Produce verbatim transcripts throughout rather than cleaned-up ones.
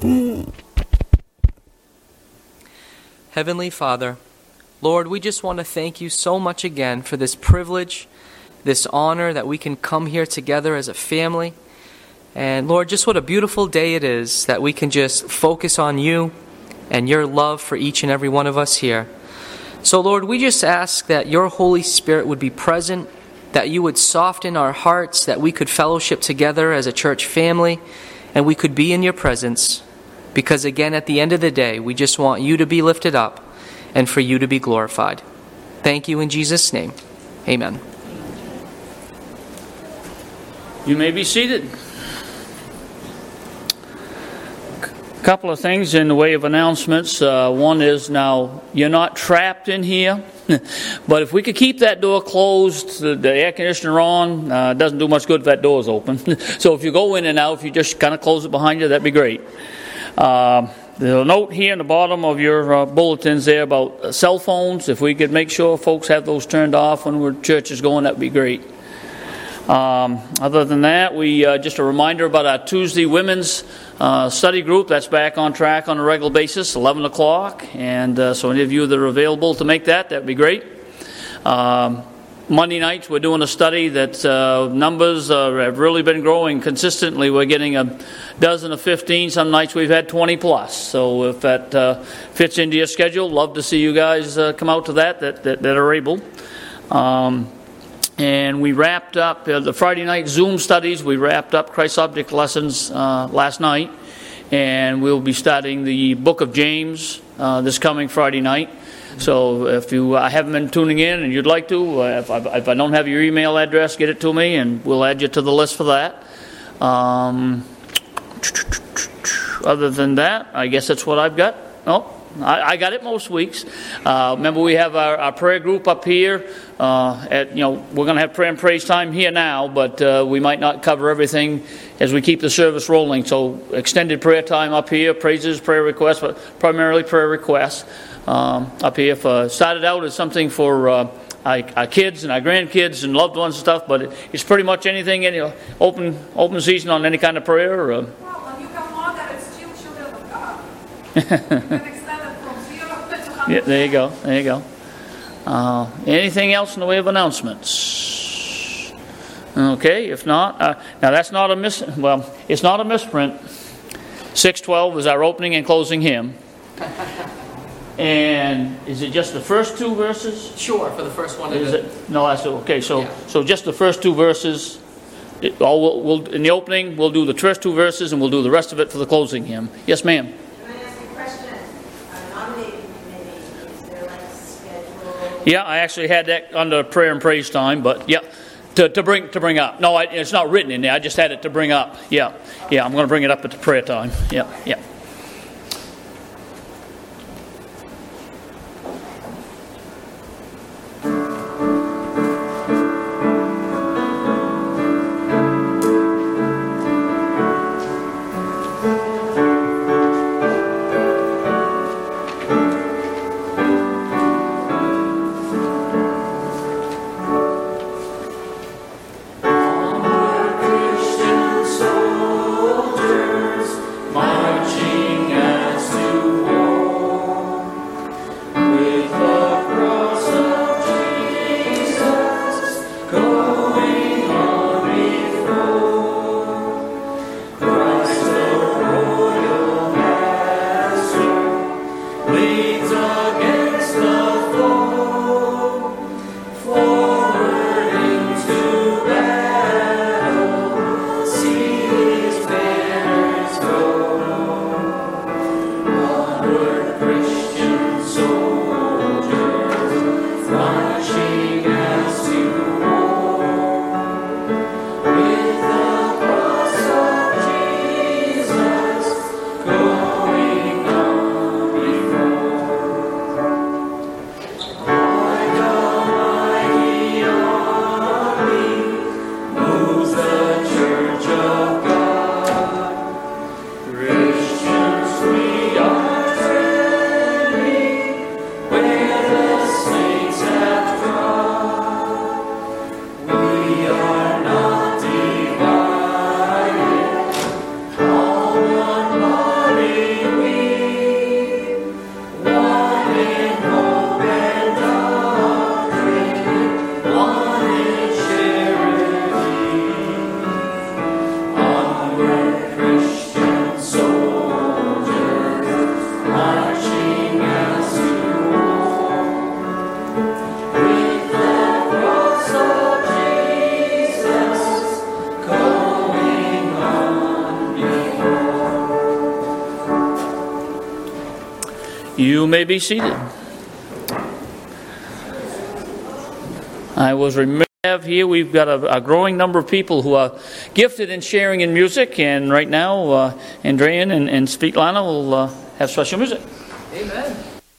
Heavenly Father, Lord, we just want to thank you so much again for this privilege, this honor that we can come here together as a family. And Lord, just what a beautiful day it is that we can just focus on you and your love for each and every one of us here. So Lord, we just ask that your Holy Spirit would be present, that you would soften our hearts, that we could fellowship together as a church family, and we could be in your presence. Because again, at the end of the day, we just want you to be lifted up and for you to be glorified. Thank you in Jesus' name. Amen. You may be seated. A couple of things in the way of announcements. Uh, one is now, you're not trapped in here. But if we could keep that door closed, the, the air conditioner on, uh, it doesn't do much good if that door's open. So if you go in and out, if you just kind of close it behind you, that'd be great. Uh, there's a note here in the bottom of your uh, bulletins there about uh, cell phones. If we could make sure folks have those turned off when we're church is going, that'd be great. Um, other than that, we uh, just a reminder about our Tuesday women's uh, study group. That's back on track on a regular basis, eleven o'clock. And uh, so any of you that are available to make that, that'd be great. Um, Monday nights, we're doing a study that uh, numbers uh, have really been growing consistently. We're getting a dozen or fifteen. Some nights we've had twenty plus. So if that uh, fits into your schedule, love to see you guys uh, come out to that that, that, that are able. Um, and we wrapped up uh, the Friday night Zoom studies. We wrapped up Christ Object lessons uh, last night. And we'll be starting the book of James uh, this coming Friday night. So if you uh, haven't been tuning in and you'd like to, uh, if, I, if I don't have your email address, get it to me and we'll add you to the list for that. Um, other than that, I guess that's what I've got. Oh, I, I got it most weeks. Uh, remember, we have our, our prayer group up here. Uh, at you know, we're going to have prayer and praise time here now, but uh, we might not cover everything as we keep the service rolling. So extended prayer time up here, praises, prayer requests, but primarily prayer requests. Um, up here, for, started out as something for uh, our, our kids and our grandkids and loved ones and stuff, but it, it's pretty much anything, any open open season on any kind of prayer. Or, uh, well, when you come on, that it's still children of God. You can extend it from zero to one hundred. Yeah, there you go, there you go. Uh, anything else in the way of announcements? Okay, if not, uh, now that's not a mis. Well, it's not a misprint. six twelve is our opening and closing hymn. And is it just the first two verses? Sure, for the first one. Is it? No, that's okay. So, Yeah. so just the first two verses. It, all we'll, we'll in the opening, we'll do the first two verses, and we'll do the rest of it for the closing hymn. Yes, ma'am. Can I ask you a question? Uh, nominating committee, is there like a schedule? Yeah, I actually had that under prayer and praise time, but yeah, to, to bring to bring up. No, I, it's not written in there. I just had it to bring up. Yeah, yeah. I'm going to bring it up at the prayer time. Yeah, yeah. Marching You may be seated. I was reminded here we've got a, a growing number of people who are gifted in sharing in music, and right now uh, Andrean and, and Svetlana will uh, have special music. Amen.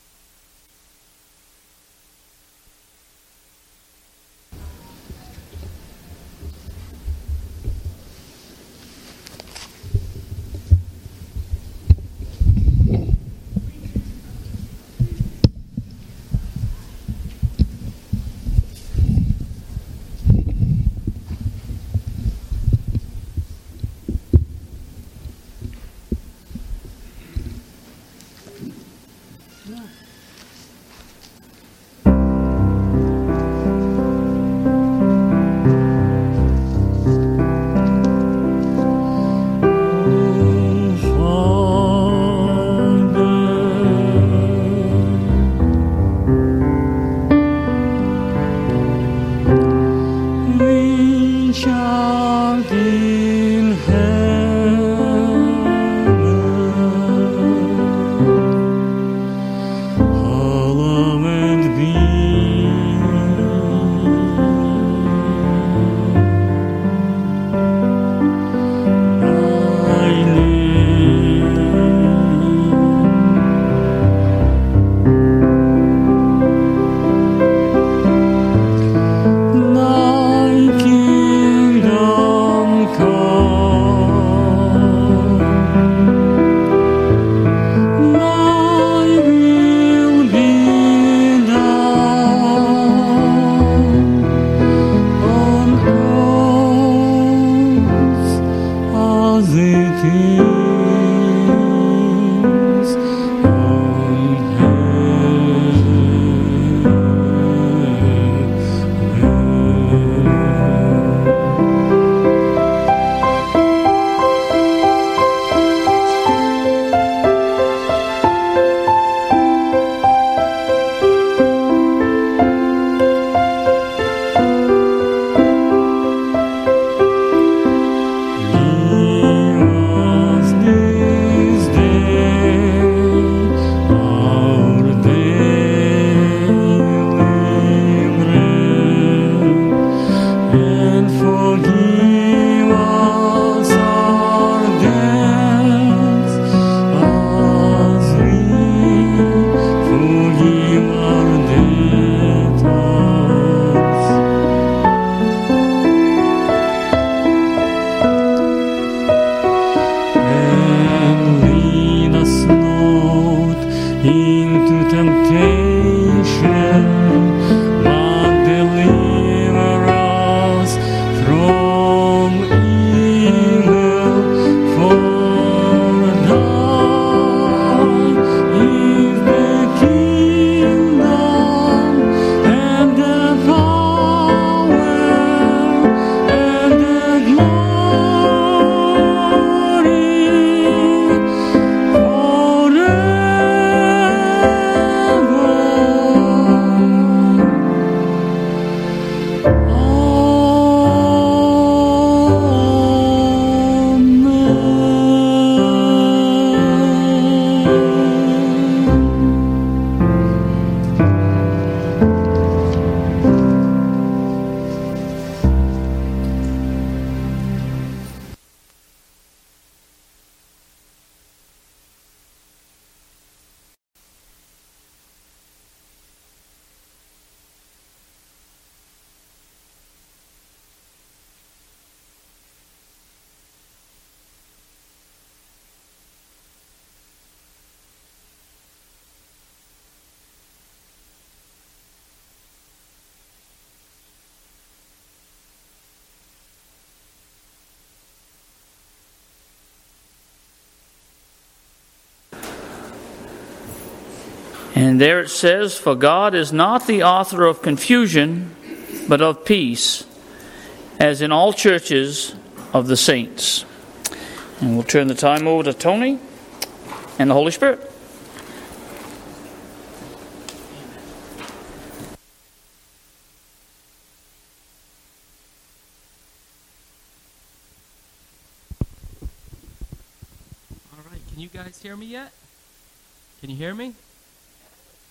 And there it says, "For God is not the author of confusion, but of peace, as in all churches of the saints." And we'll turn the time over to Tony and the Holy Spirit. All right, can you guys hear me yet? Can you hear me?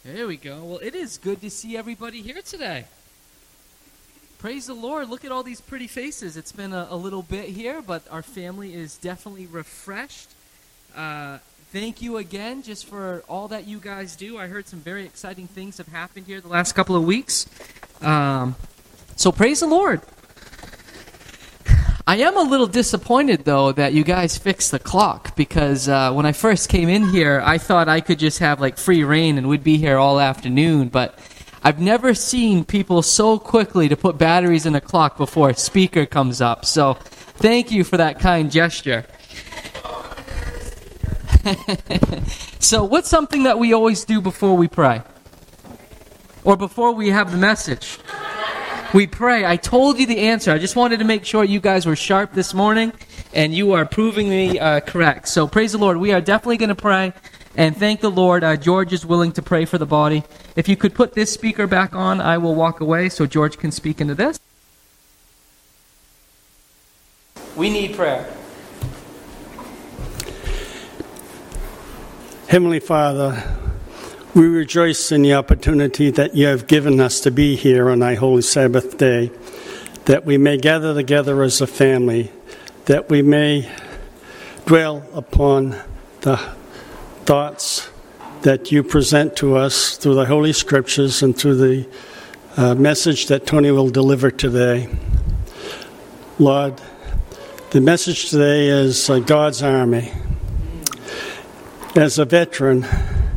There we go. Well, it is good to see everybody here today. Praise the Lord. Look at all these pretty faces. It's been a, a little bit here, but our family is definitely refreshed. Uh, thank you again just for all that you guys do. I heard some very exciting things have happened here the last couple of weeks. Um, so praise the Lord. I am a little disappointed, though, that you guys fixed the clock, because uh, when I first came in here, I thought I could just have, like, free reign and we'd be here all afternoon, but I've never seen people so quickly to put batteries in a clock before a speaker comes up, so thank you for that kind gesture. So what's something that we always do before we pray? Or before we have the message? We pray. I told you the answer. I just wanted to make sure you guys were sharp this morning, and you are proving me uh, correct. So praise the Lord. We are definitely going to pray, and thank the Lord. Uh, George is willing to pray for the body. If you could put this speaker back on, I will walk away so George can speak into this. We need prayer. Heavenly Father, we rejoice in the opportunity that you have given us to be here on thy holy Sabbath day, that we may gather together as a family, that we may dwell upon the thoughts that you present to us through the Holy Scriptures and through the uh, message that Tony will deliver today. Lord, the message today is uh, God's Army. As a veteran,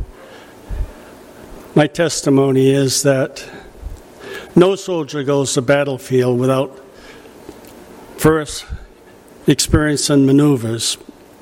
my testimony is that no soldier goes to battlefield without first experiencing maneuvers.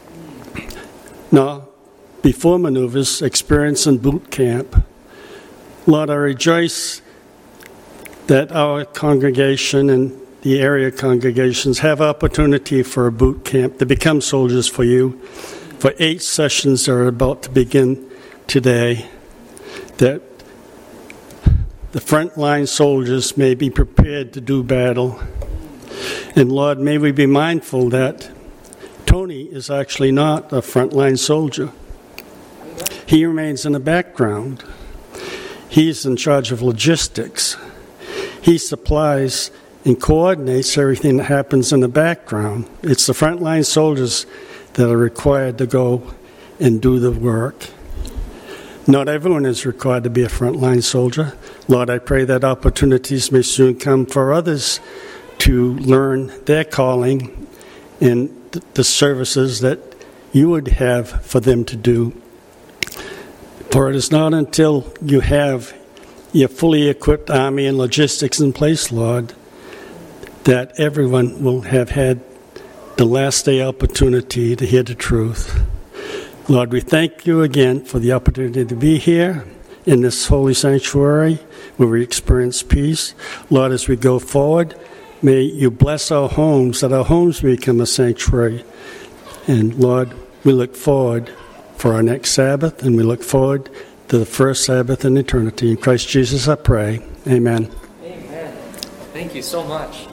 No, before maneuvers, experiencing boot camp. Lord, I rejoice that our congregation and the area congregations have opportunity for a boot camp to become soldiers for you, for eight sessions that are about to begin today, that the frontline soldiers may be prepared to do battle. And Lord, may we be mindful that Tony is actually not a frontline soldier. He remains in the background. He's in charge of logistics. He supplies and coordinates everything that happens in the background. It's the frontline soldiers that are required to go and do the work. Not everyone is required to be a frontline soldier. Lord, I pray that opportunities may soon come for others to learn their calling and the services that you would have for them to do. For it is not until you have your fully equipped army and logistics in place, Lord, that everyone will have had the last day opportunity to hear the truth. Lord, we thank you again for the opportunity to be here in this holy sanctuary where we experience peace. Lord, as we go forward, may you bless our homes, that our homes become a sanctuary. And Lord, we look forward for our next Sabbath, and we look forward to the first Sabbath in eternity. In Christ Jesus I pray. Amen. Amen. Thank you so much.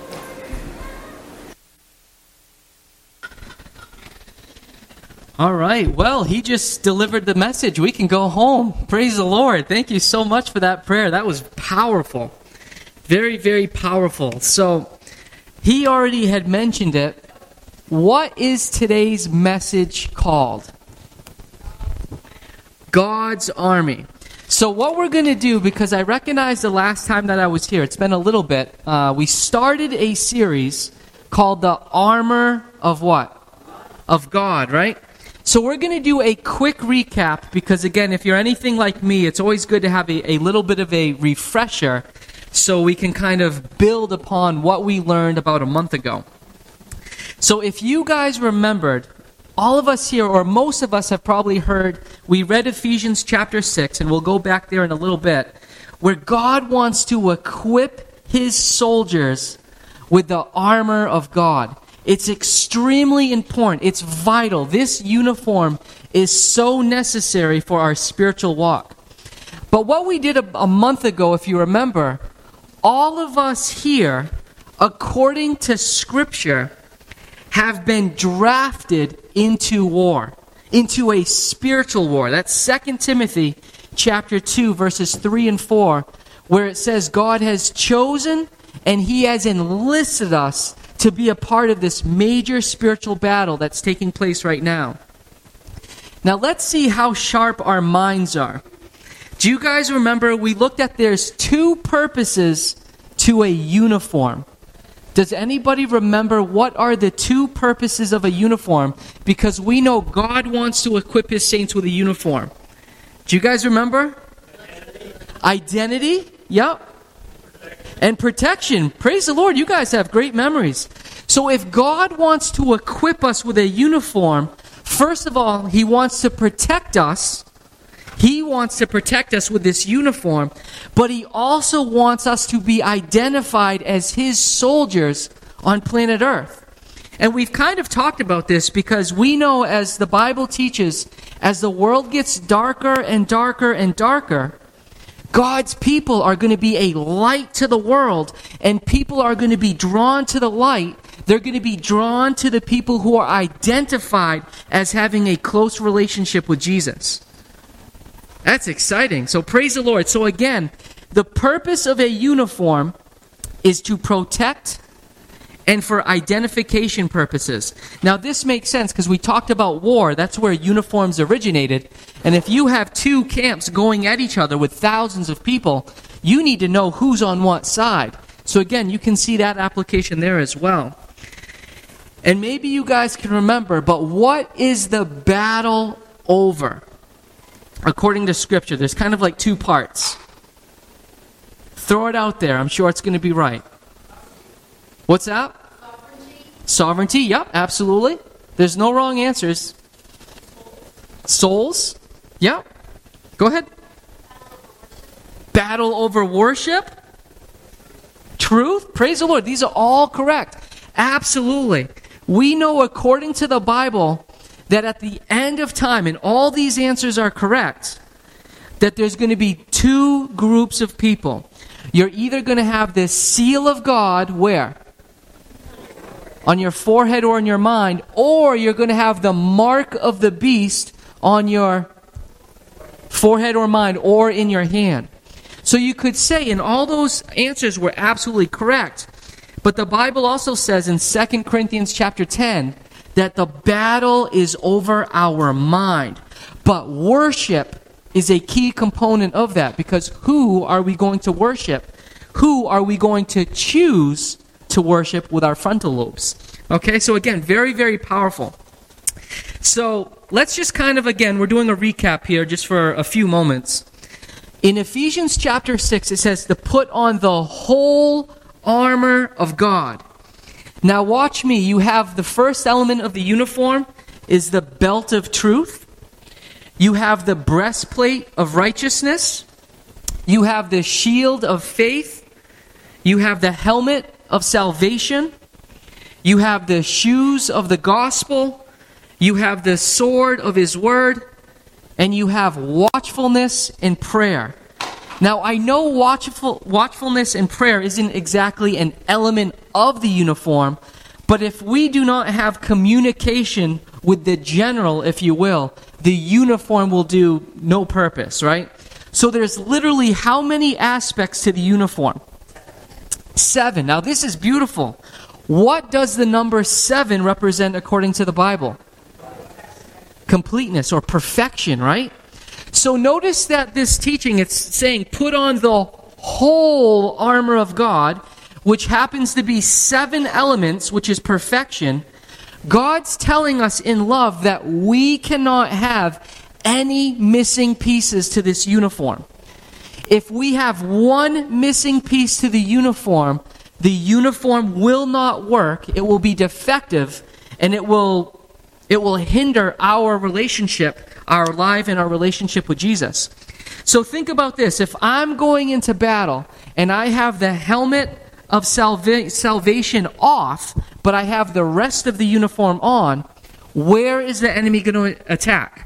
All right. Well, he just delivered the message. We can go home. Praise the Lord. Thank you so much for that prayer. That was powerful. Very, very powerful. So, he already had mentioned it. What is today's message called? God's Army. So what we're going to do, because I recognize the last time that I was here, it's been a little bit, uh, we started a series called The Armor of what? Of God, right? So we're going to do a quick recap, because again, if you're anything like me, it's always good to have a, a little bit of a refresher so we can kind of build upon what we learned about a month ago. So if you guys remembered, all of us here, or most of us have probably heard, we read Ephesians chapter six, and we'll go back there in a little bit, where God wants to equip his soldiers with the armor of God. It's extremely important. It's vital. This uniform is so necessary for our spiritual walk. But what we did a, a month ago, if you remember, all of us here, according to Scripture, have been drafted into war, into a spiritual war. That's Second Timothy chapter two, verses three and four, where it says God has chosen and He has enlisted us to be a part of this major spiritual battle that's taking place right now. Now let's see how sharp our minds are. Do you guys remember we looked at there's two purposes to a uniform? Does anybody remember what are the two purposes of a uniform? Because we know God wants to equip His saints with a uniform. Do you guys remember? Identity. Identity, yep. And protection. Praise the Lord, you guys have great memories. So if God wants to equip us with a uniform, first of all, He wants to protect us. He wants to protect us with this uniform, but He also wants us to be identified as His soldiers on planet Earth. And we've kind of talked about this because we know, as the Bible teaches, as the world gets darker and darker and darker, God's people are going to be a light to the world, and people are going to be drawn to the light. They're going to be drawn to the people who are identified as having a close relationship with Jesus. That's exciting. So praise the Lord. So again, the purpose of a uniform is to protect and for identification purposes. Now this makes sense because we talked about war. That's where uniforms originated. And if you have two camps going at each other with thousands of people, you need to know who's on what side. So again, you can see that application there as well. And maybe you guys can remember, but what is the battle over? According to Scripture, there's kind of like two parts. Throw it out there. I'm sure it's going to be right. What's that? Sovereignty. Sovereignty, yep, absolutely. There's no wrong answers. Souls, yep. Go ahead. Battle over worship. Truth, praise the Lord. These are all correct. Absolutely. We know according to the Bible that at the end of time, and all these answers are correct, that there's going to be two groups of people. You're either going to have this seal of God, where? On your forehead or in your mind, or you're going to have the mark of the beast on your forehead or mind, or in your hand. So you could say, and all those answers were absolutely correct, but the Bible also says in Second Corinthians chapter ten, that the battle is over our mind. But worship is a key component of that, because who are we going to worship? Who are we going to choose to worship with our frontal lobes? Okay, so again, very, very powerful. So let's just kind of, again, we're doing a recap here just for a few moments. In Ephesians chapter six, it says to put on the whole armor of God. Now watch me. You have the first element of the uniform is the belt of truth. You have the breastplate of righteousness. You have the shield of faith. You have the helmet of salvation. You have the shoes of the gospel. You have the sword of His word. And you have watchfulness and prayer. Now, I know watchful, watchfulness and prayer isn't exactly an element of the uniform, but if we do not have communication with the general, if you will, the uniform will do no purpose, right? So there's literally how many aspects to the uniform? Seven. Now, this is beautiful. What does the number seven represent according to the Bible? Completeness or perfection, right? So notice that this teaching, it's saying put on the whole armor of God, which happens to be seven elements, which is perfection. God's telling us in love that we cannot have any missing pieces to this uniform. If we have one missing piece to the uniform, the uniform will not work, it will be defective, and it will it will hinder our relationship, our life and our relationship with Jesus. So think about this. If I'm going into battle and I have the helmet of salva- salvation off, but I have the rest of the uniform on, where is the enemy going to attack?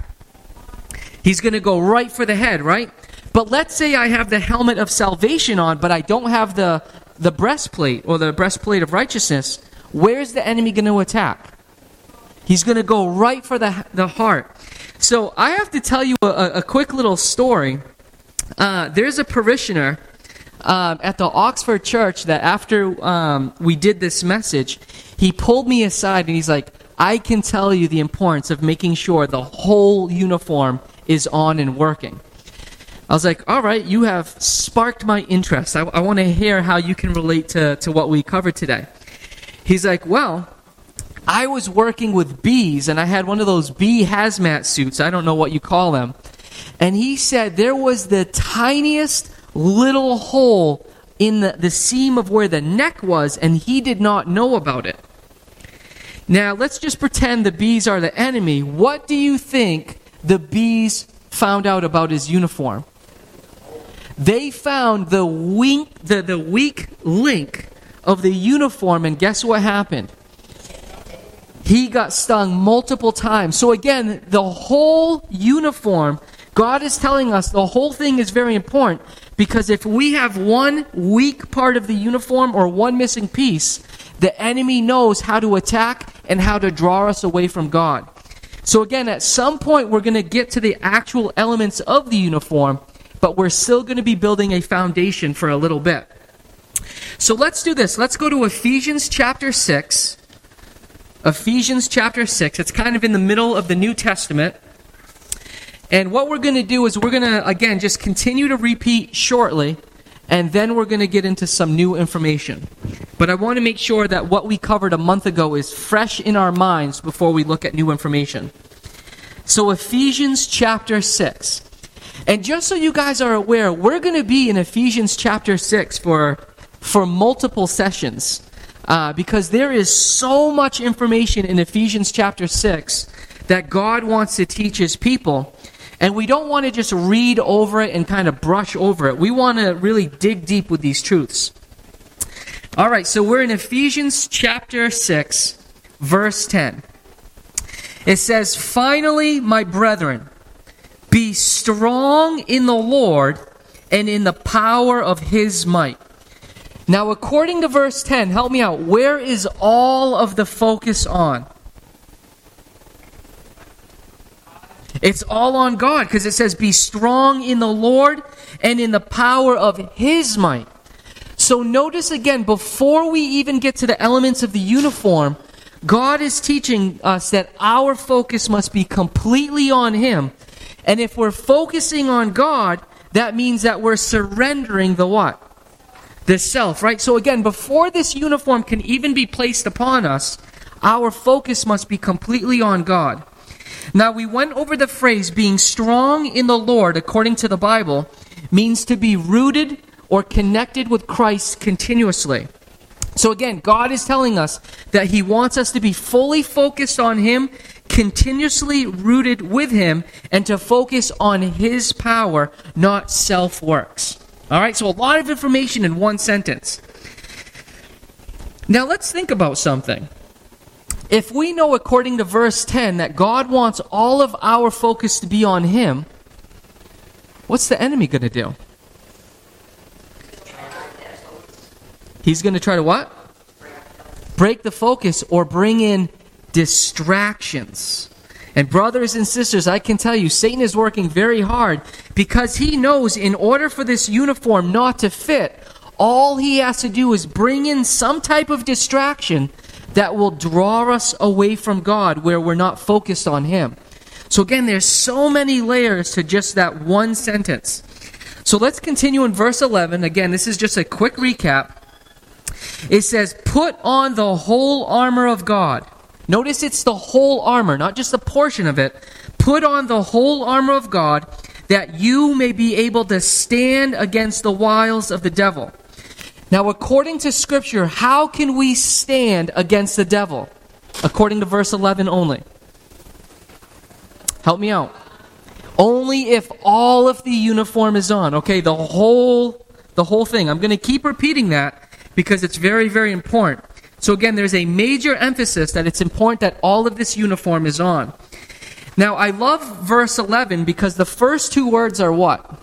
He's going to go right for the head, right? But let's say I have the helmet of salvation on, but I don't have the, the breastplate or the breastplate of righteousness. Where's the enemy going to attack? He's going to go right for the, the heart. So I have to tell you a, a quick little story uh, there's a parishioner uh, at the Oxford Church that after um, we did this message, he pulled me aside and he's like, I can tell you the importance of making sure the whole uniform is on and working. I was like, all right, you have sparked my interest. I, I want to hear how you can relate to, to what we covered today. He's like, well, I was working with bees, and I had one of those bee hazmat suits. I don't know what you call them. And he said there was the tiniest little hole in the, the seam of where the neck was, and he did not know about it. Now, let's just pretend the bees are the enemy. What do you think the bees found out about his uniform? They found the weak, the, the weak link of the uniform, and guess what happened? He got stung multiple times. So again, the whole uniform, God is telling us the whole thing is very important, because if we have one weak part of the uniform or one missing piece, the enemy knows how to attack and how to draw us away from God. So again, at some point we're going to get to the actual elements of the uniform, but we're still going to be building a foundation for a little bit. So let's do this. Let's go to Ephesians chapter six. Ephesians chapter six. It's kind of in the middle of the New Testament. And what we're going to do is we're going to, again, just continue to repeat shortly, and then we're going to get into some new information. But I want to make sure that what we covered a month ago is fresh in our minds before we look at new information. So Ephesians chapter six. And just so you guys are aware, we're going to be in Ephesians chapter six for, for multiple sessions. Uh, because there is so much information in Ephesians chapter six that God wants to teach His people. And we don't want to just read over it and kind of brush over it. We want to really dig deep with these truths. All right, so we're in Ephesians chapter six, verse ten. It says, "Finally, my brethren, be strong in the Lord and in the power of His might." Now, according to verse ten, help me out. Where is all of the focus on? It's all on God, because it says, be strong in the Lord and in the power of His might. So notice again, before we even get to the elements of the uniform, God is teaching us that our focus must be completely on Him. And if we're focusing on God, that means that we're surrendering the what? The self, right? So again, before this uniform can even be placed upon us, our focus must be completely on God. Now, we went over the phrase, being strong in the Lord, according to the Bible, means to be rooted or connected with Christ continuously. So again, God is telling us that He wants us to be fully focused on Him, continuously rooted with Him, and to focus on His power, not self-works. All right, so a lot of information in one sentence. Now let's think about something. If we know, according to verse ten, that God wants all of our focus to be on Him, what's the enemy going to do? He's going to try to what? Break the focus or bring in distractions. And brothers and sisters, I can tell you, Satan is working very hard because he knows in order for this uniform not to fit, all he has to do is bring in some type of distraction that will draw us away from God, where we're not focused on Him. So again, there's so many layers to just that one sentence. So let's continue in verse eleven. Again, this is just a quick recap. It says, put on the whole armor of God. Notice it's the whole armor, not just a portion of it. Put on the whole armor of God, that you may be able to stand against the wiles of the devil. Now, according to Scripture, how can we stand against the devil? According to verse eleven only. Help me out. Only if all of the uniform is on. Okay, the whole, the whole thing. I'm going to keep repeating that because it's very, very important. So again, there's a major emphasis that it's important that all of this uniform is on. Now, I love verse eleven because the first two words are what?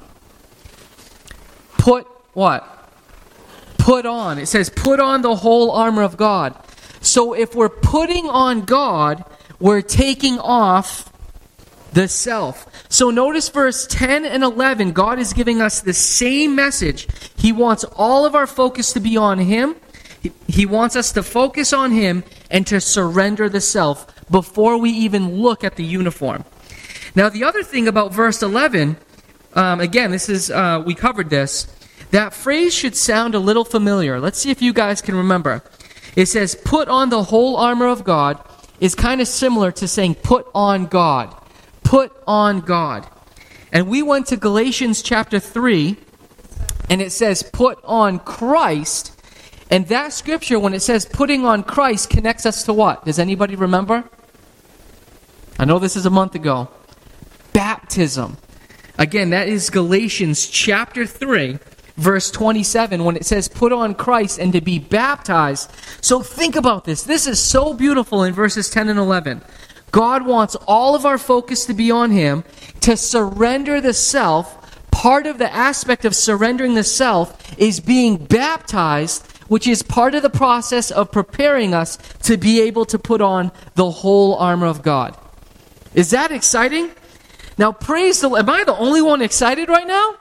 Put what? Put on. It says, put on the whole armor of God. So if we're putting on God, we're taking off the self. So notice verse ten and eleven, God is giving us the same message. He wants all of our focus to be on Him. He, he wants us to focus on Him and to surrender the self before we even look at the uniform. Now the other thing about verse eleven, um, again, this is uh, we covered this. That phrase should sound a little familiar. Let's see if you guys can remember. It says, put on the whole armor of God, is kind of similar to saying put on God. Put on God. And we went to Galatians chapter three, and it says put on Christ. And that scripture, when it says putting on Christ, connects us to what? Does anybody remember? I know this is a month ago. Baptism. Again, that is Galatians chapter three, verse twenty-seven, when it says put on Christ and to be baptized. So think about this. This is so beautiful in verses ten and eleven. God wants all of our focus to be on Him, to surrender the self. Part of the aspect of surrendering the self is being baptized, which is part of the process of preparing us to be able to put on the whole armor of God. Is that exciting? Now praise the Lord. Am I the only one excited right now?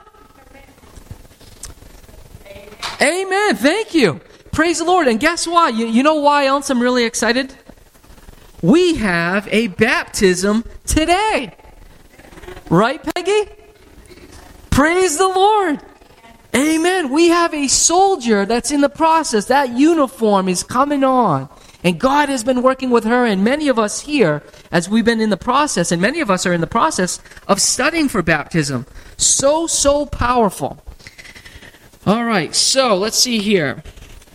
Amen. Amen. Thank you. Praise the Lord. And guess what? You, you know why else I'm really excited? We have a baptism today. Right, Peggy? Praise the Lord. Amen. We have a soldier that's in the process. That uniform is coming on. And God has been working with her and many of us here as we've been in the process, and many of us are in the process of studying for baptism. So, so powerful. All right, so let's see here.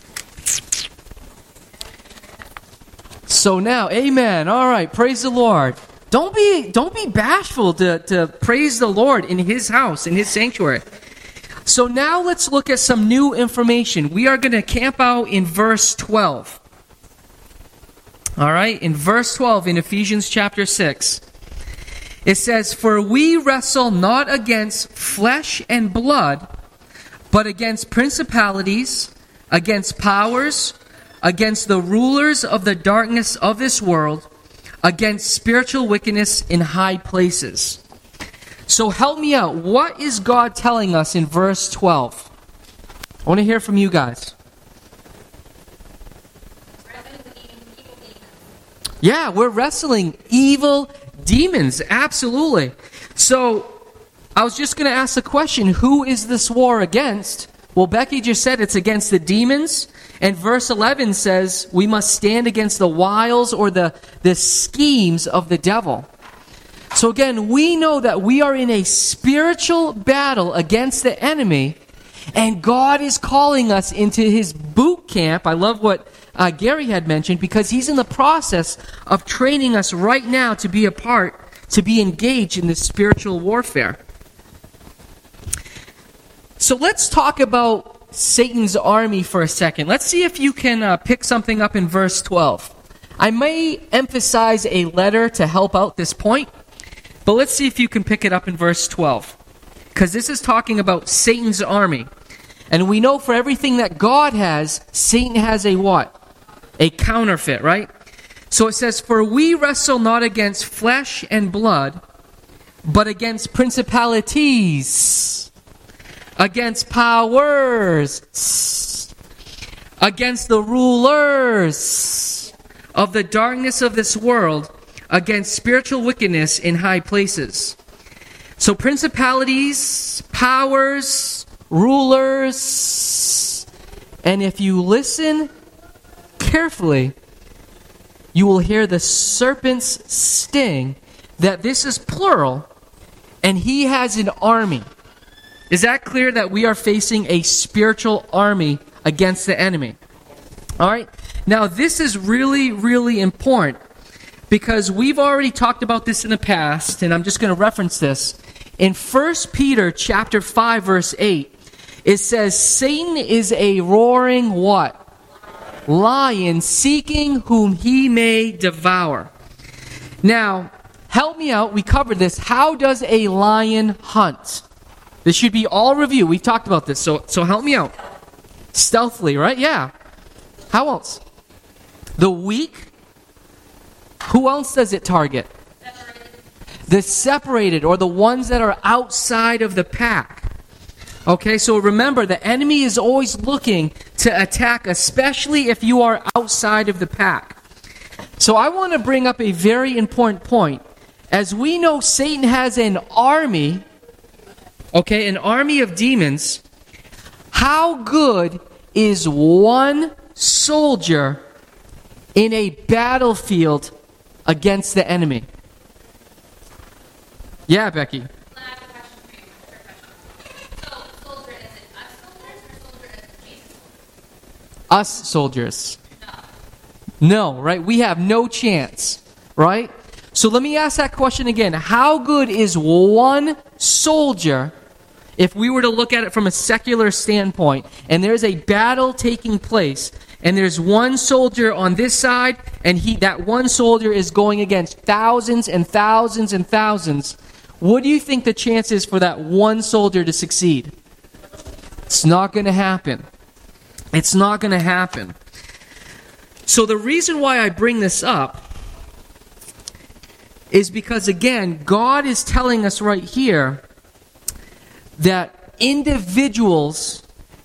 So now, amen. All right, praise the Lord. Don't be don't be bashful to, to praise the Lord in His house, in His sanctuary. So now let's look at some new information. We are going to camp out in verse twelve. All right, in verse twelve in Ephesians chapter six, it says, "For we wrestle not against flesh and blood, but against principalities, against powers, against the rulers of the darkness of this world, against spiritual wickedness in high places." So help me out. What is God telling us in verse twelve? I want to hear from you guys. Yeah, we're wrestling evil demons. Absolutely. So, I was just going to ask the question, who is this war against? Well, Becky just said it's against the demons. And verse eleven says we must stand against the wiles or the, the schemes of the devil. So again, we know that we are in a spiritual battle against the enemy. And God is calling us into His boot camp. I love what uh, Gary had mentioned, because He's in the process of training us right now to be a part, to be engaged in this spiritual warfare. So let's talk about Satan's army for a second. Let's see if you can uh, pick something up in verse twelve. I may emphasize a letter to help out this point, but let's see if you can pick it up in verse twelve. Because this is talking about Satan's army. And we know for everything that God has, Satan has a what? A counterfeit, right? So it says, "For we wrestle not against flesh and blood, but against principalities, against powers, against the rulers of the darkness of this world, against spiritual wickedness in high places." So principalities, powers, rulers, and if you listen carefully, you will hear the serpent's sting, that this is plural, and he has an army. Is that clear that we are facing a spiritual army against the enemy? All right. Now, this is really, really important, because we've already talked about this in the past, and I'm just going to reference this. In First Peter chapter five, verse eight, it says, "Satan is a roaring" what? "Lion, seeking whom he may devour." Now, help me out. We covered this. How does a lion hunt? This should be all review. We've talked about this, so so help me out. Stealthily, right? Yeah. How else? The weak. Who else does it target? the separated, or the ones that are outside of the pack. Okay, so remember, the enemy is always looking to attack, especially if you are outside of the pack. So I want to bring up a very important point. As we know, Satan has an army, okay, an army of demons. How good is one soldier in a battlefield against the enemy? Yeah, Becky. Last question for you, third question. So, soldier, is it us soldiers or soldier as in Jesus? Us soldiers. No. No, right? We have no chance, right? So let me ask that question again. How good is one soldier, if we were to look at it from a secular standpoint, and there's a battle taking place, and there's one soldier on this side, and he that one soldier is going against thousands and thousands and thousands, what do you think the chance is for that one soldier to succeed? It's not going to happen. It's not going to happen. So the reason why I bring this up is because, again, God is telling us right here that individuals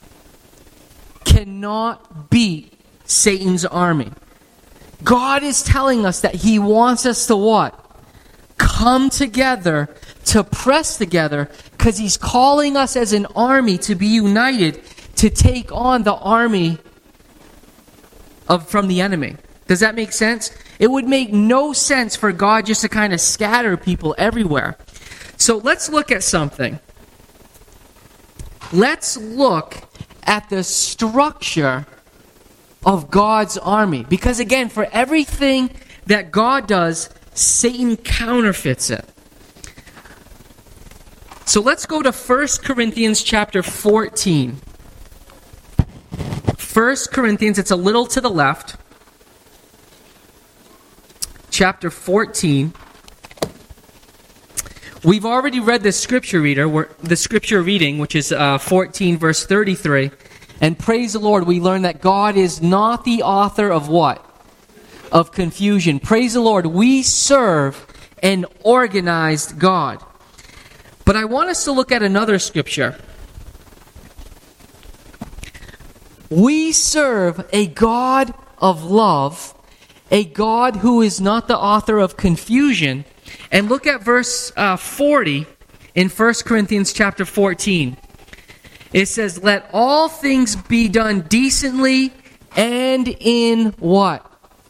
cannot beat Satan's army. God is telling us that He wants us to what? Come together, to press together, because He's calling us as an army to be united to take on the army of from the enemy. Does that make sense? It would make no sense for God just to kind of scatter people everywhere. So let's look at something. Let's look at the structure of God's army. Because again, for everything that God does, Satan counterfeits it. So let's go to First Corinthians chapter fourteen. First Corinthians, it's a little to the left. Chapter fourteen. We've already read the scripture reader, the scripture reading, which is uh, fourteen, verse thirty-three. And praise the Lord, we learn that God is not the author of what? Of confusion. Praise the Lord, we serve an organized God. But I want us to look at another scripture. We serve a God of love, a God who is not the author of confusion. And look at verse uh, forty in First Corinthians chapter fourteen. It says, let all things be done decently and in what?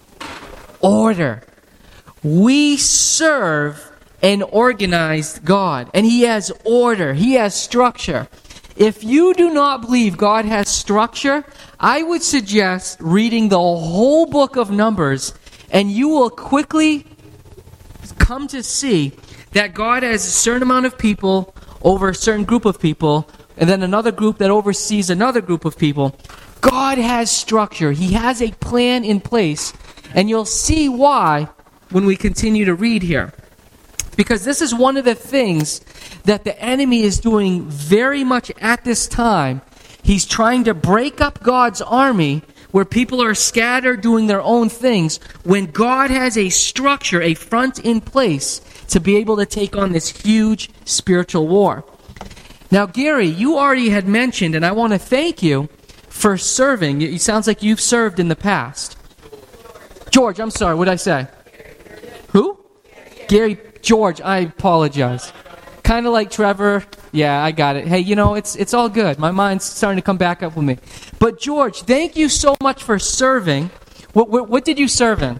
Order. We serve an organized God, and He has order. He has structure. If you do not believe God has structure, I would suggest reading the whole book of Numbers, and you will quickly come to see that God has a certain amount of people over a certain group of people, and then another group that oversees another group of people. God has structure. He has a plan in place, and you'll see why when we continue to read here. Because this is one of the things that the enemy is doing very much at this time. He's trying to break up God's army where people are scattered doing their own things, when God has a structure, a front in place to be able to take on this huge spiritual war. Now, Gary, you already had mentioned, and I want to thank you for serving. It sounds like you've served in the past. George, I'm sorry, what did I say? Who? Gary, George, I apologize. Kind of like Trevor. Yeah, I got it. Hey, you know, it's it's all good. My mind's starting to come back up with me. But George, thank you so much for serving. What, what, what did you serve in?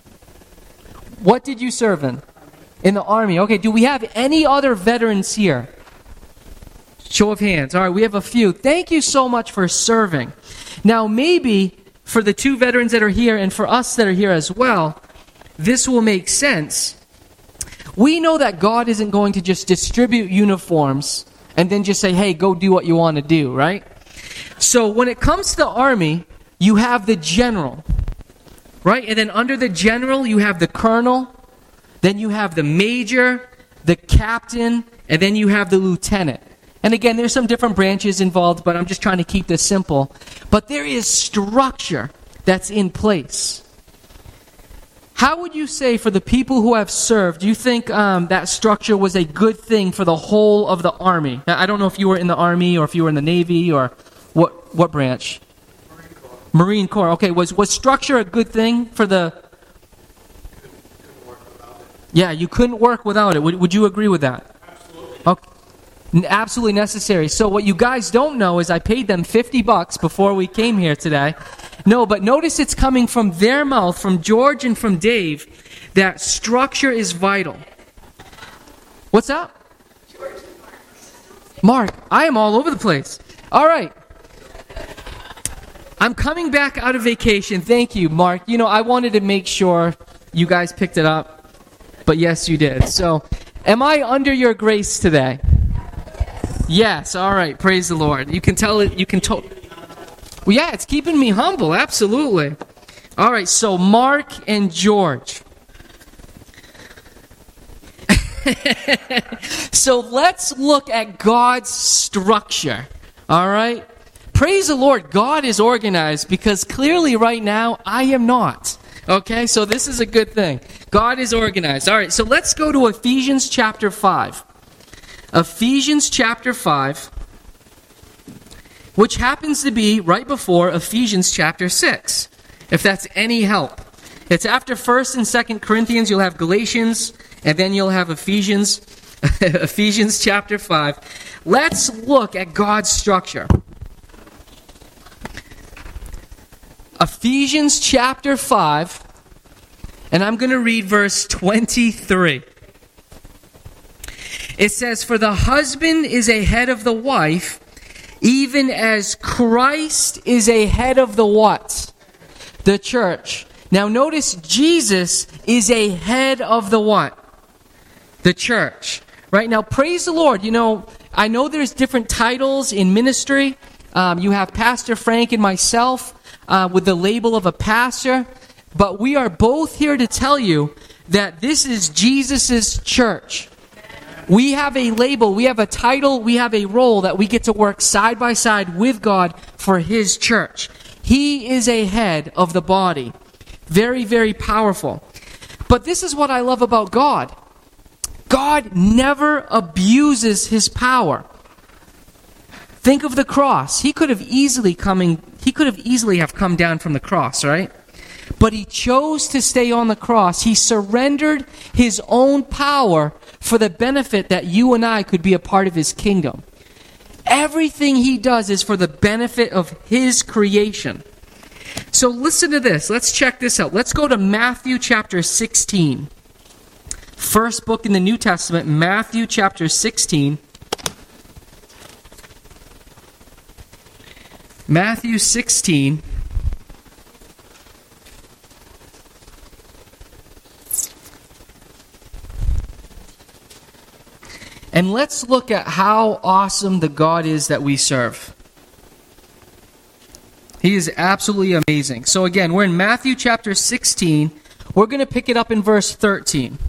What did you serve in? In the Army. Okay, do we have any other veterans here? Show of hands. All right, we have a few. Thank you so much for serving. Now, maybe for the two veterans that are here and for us that are here as well, this will make sense. We know that God isn't going to just distribute uniforms and then just say, hey, go do what you want to do, right? So when it comes to the army, you have the general, right? And then under the general, you have the colonel. Then you have the major, the captain, and then you have the lieutenant. And again, there's some different branches involved, but I'm just trying to keep this simple. But there is structure that's in place. How would you say for the people who have served, do you think um, that structure was a good thing for the whole of the Army? Now, I don't know if you were in the Army or if you were in the Navy or what what branch? Marine Corps. Marine Corps. Okay, was, was structure a good thing for the... Yeah, you couldn't work without it. Would, would you agree with that? Absolutely. Okay. Absolutely necessary. So what you guys don't know is I paid them fifty bucks before we came here today. No, but notice it's coming from their mouth, from George and from Dave, that structure is vital. What's up? George and Mark. Mark, I am all over the place. All right. I'm coming back out of vacation. Thank you, Mark. You know, I wanted to make sure you guys picked it up, but yes, you did. So, am I under your grace today? Yes, all right. Praise the Lord. You can tell it, you can tell. Well, yeah, it's keeping me humble. Absolutely. All right, so Mark and George. So let's look at God's structure. All right? Praise the Lord. God is organized because clearly right now I am not. Okay, so this is a good thing. God is organized. All right, so let's go to Ephesians chapter five. Ephesians chapter five, which happens to be right before Ephesians chapter six, if that's any help. It's after First and Second Corinthians, you'll have Galatians, and then you'll have Ephesians, Ephesians chapter five. Let's look at God's structure. Ephesians chapter five, and I'm going to read verse twenty-three. It says, "For the husband is a head of the wife, even as Christ is a head of the what? The church." Now notice Jesus is a head of the what? The church. Right? Now praise the Lord. You know, I know there's different titles in ministry. Um, you have Pastor Frank and myself uh, with the label of a pastor. But we are both here to tell you that this is Jesus' church. We have a label, we have a title, we have a role that we get to work side by side with God for His church. He is a head of the body. Very, very powerful. But this is what I love about God. God never abuses His power. Think of the cross. He could have easily coming, he could have easily have come down from the cross, right? But He chose to stay on the cross. He surrendered His own power for the benefit that you and I could be a part of His kingdom. Everything He does is for the benefit of His creation. So listen to this. Let's check this out. Let's go to Matthew chapter sixteen. First book in the New Testament, Matthew chapter sixteen. Matthew sixteen. And let's look at how awesome the God is that we serve. He is absolutely amazing. So again, we're in Matthew chapter sixteen. We're going to pick it up in verse thirteen.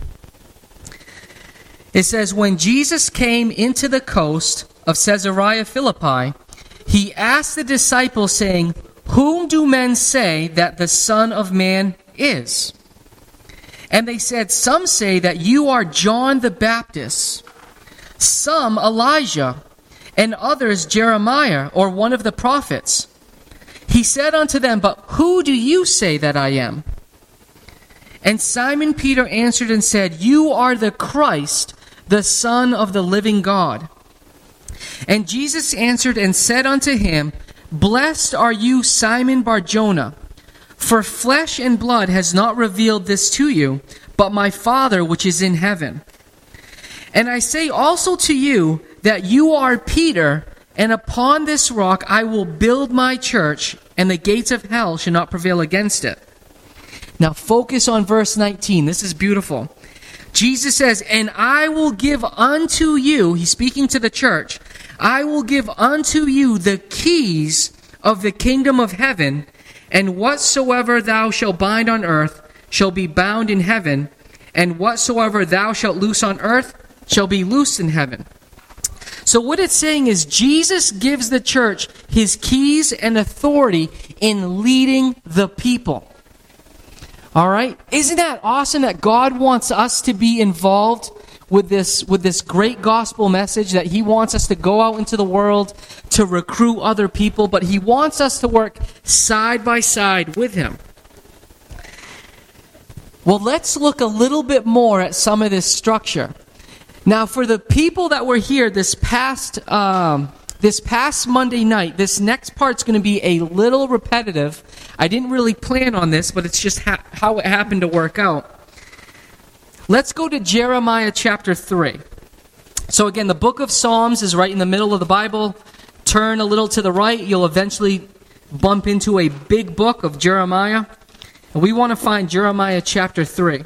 It says, "When Jesus came into the coast of Caesarea Philippi, He asked the disciples, saying, 'Whom do men say that the Son of Man is?' And they said, 'Some say that you are John the Baptist, some Elijah, and others Jeremiah or one of the prophets.' He said unto them, 'But who do you say that I am?' And Simon Peter answered and said, 'You are the Christ, the Son of the living God.' And Jesus answered and said unto him, 'Blessed are you, Simon Bar-Jonah, for flesh and blood has not revealed this to you, but my Father which is in heaven. And I say also to you that you are Peter, and upon this rock I will build my church, and the gates of hell shall not prevail against it.'" Now focus on verse nineteen. This is beautiful. Jesus says, "And I will give unto you," he's speaking to the church, "I will give unto you the keys of the kingdom of heaven, and whatsoever thou shalt bind on earth shall be bound in heaven, and whatsoever thou shalt loose on earth shall be loosed in heaven." So what it's saying is Jesus gives the church His keys and authority in leading the people. All right? Isn't that awesome that God wants us to be involved with this with this great gospel message, that he wants us to go out into the world to recruit other people, but he wants us to work side by side with him. Well, let's look a little bit more at some of this structure. Now, for the people that were here this past um, this past Monday night, this next part's going to be a little repetitive. I didn't really plan on this, but it's just ha- how it happened to work out. Let's go to Jeremiah chapter three. So again, the book of Psalms is right in the middle of the Bible. Turn a little to the right, you'll eventually bump into a big book of Jeremiah. And we want to find Jeremiah chapter three.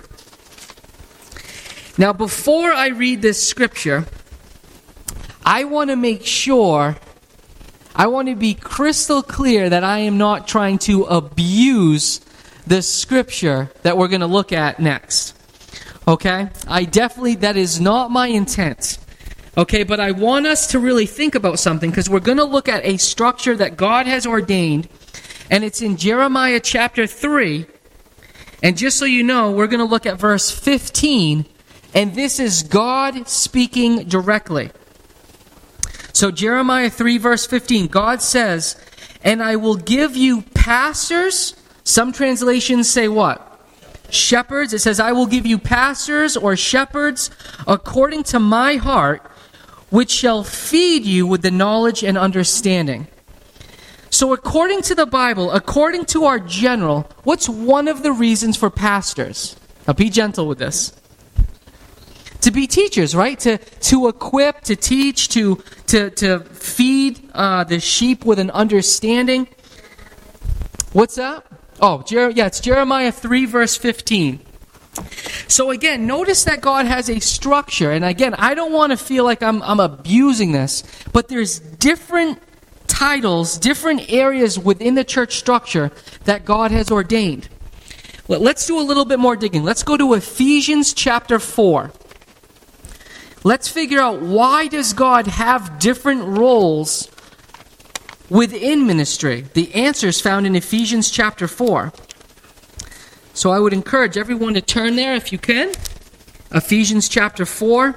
Now, before I read this scripture, I want to make sure, I want to be crystal clear that I am not trying to abuse the scripture that we're going to look at next. Okay? I definitely, that is not my intent. Okay, but I want us to really think about something, because we're going to look at a structure that God has ordained, and it's in Jeremiah chapter three. And just so you know, we're going to look at verse fifteen, and this is God speaking directly. So Jeremiah three verse fifteen, God says, "And I will give you pastors." Some translations say what? Shepherds. It says, "I will give you pastors," or shepherds, "according to my heart, which shall feed you with the knowledge and understanding." So according to the Bible, according to our general, what's one of the reasons for pastors? Now be gentle with this. To be teachers, right? To to equip, to teach, to to to feed uh, the sheep with an understanding. What's that? Oh, Jer- yeah, it's Jeremiah three, verse fifteen. So again, notice that God has a structure. And again, I don't want to feel like I'm, I'm abusing this, but there's different titles, different areas within the church structure that God has ordained. Well, let's do a little bit more digging. Let's go to Ephesians chapter four. Let's figure out, why does God have different roles within ministry? The answer is found in Ephesians chapter four. So I would encourage everyone to turn there if you can. Ephesians chapter four.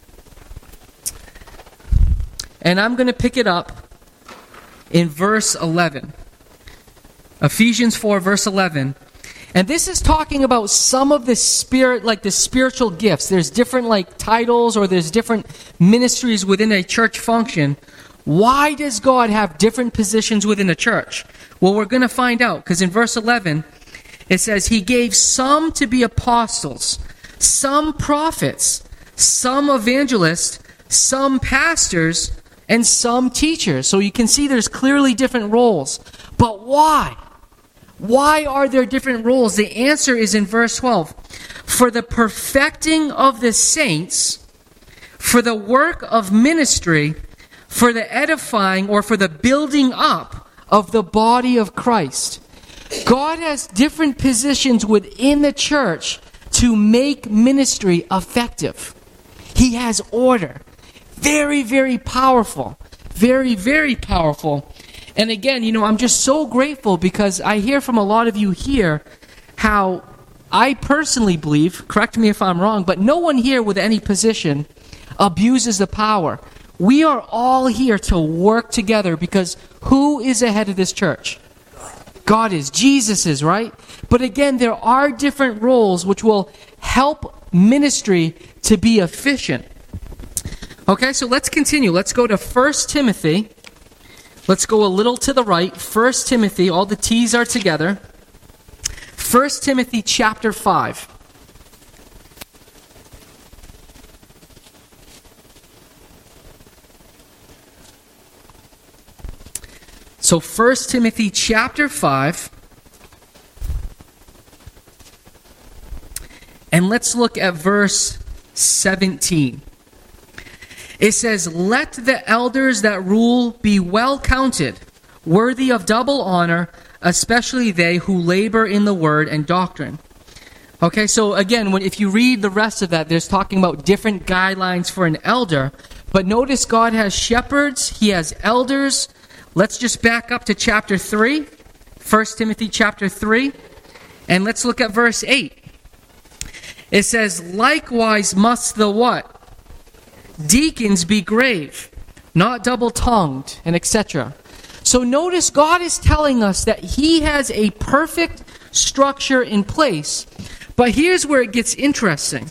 And I'm going to pick it up in verse eleven. Ephesians four, verse eleven. And this is talking about some of the spirit, like the spiritual gifts. There's different like titles, or there's different ministries within a church function. Why does God have different positions within the church? Well, we're going to find out, because in verse eleven, it says, "He gave some to be apostles, some prophets, some evangelists, some pastors, and some teachers." So you can see there's clearly different roles. But why? Why are there different roles? The answer is in verse twelve. "For the perfecting of the saints, for the work of ministry, for the edifying," or for the building up of the body of Christ. God has different positions within the church to make ministry effective. He has order. Very, very powerful. Very, very powerful. And again, you know, I'm just so grateful, because I hear from a lot of you here how I personally believe, correct me if I'm wrong, but no one here with any position abuses the power. We are all here to work together, because who is the head of this church? God is. Jesus is, right? But again, there are different roles which will help ministry to be efficient. Okay, so let's continue. Let's go to First Timothy. Let's go a little to the right. First Timothy, all the T's are together. First Timothy chapter five. So First Timothy chapter five. And let's look at verse seventeen. It says, "Let the elders that rule be well counted, worthy of double honor, especially they who labor in the word and doctrine." Okay, so again, when if you read the rest of that, there's talking about different guidelines for an elder. But notice God has shepherds, he has elders. Let's just back up to chapter three. First Timothy chapter three. And let's look at verse eight. It says, likewise must the what? Deacons be grave, not double-tongued, and et cetera. So notice God is telling us that He has a perfect structure in place. But here's where it gets interesting.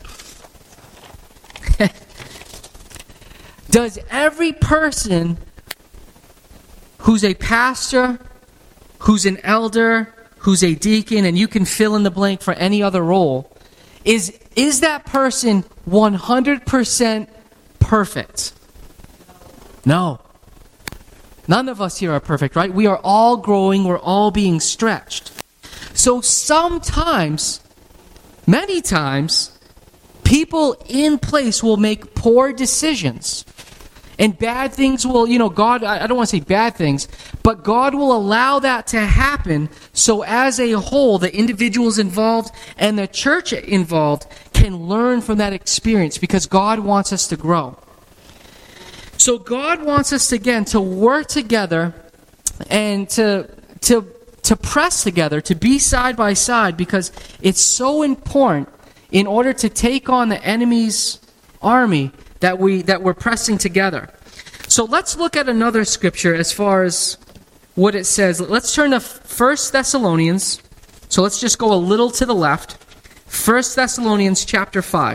Does every person who's a pastor, who's an elder, who's a deacon, and you can fill in the blank for any other role, is, is that person one hundred percent perfect? No. None of us here are perfect, right? We are all growing, we're all being stretched. So sometimes, many times, people in place will make poor decisions. And bad things will, you know, God, I don't want to say bad things, but God will allow that to happen so as a whole, the individuals involved and the church involved can learn from that experience because God wants us to grow. So God wants us, again, to work together and to, to, to press together, to be side by side because it's so important in order to take on the enemy's army that we that we're pressing together. So let's look at another scripture as far as what it says. Let's turn to First Thessalonians. So let's just go a little to the left. First Thessalonians chapter five.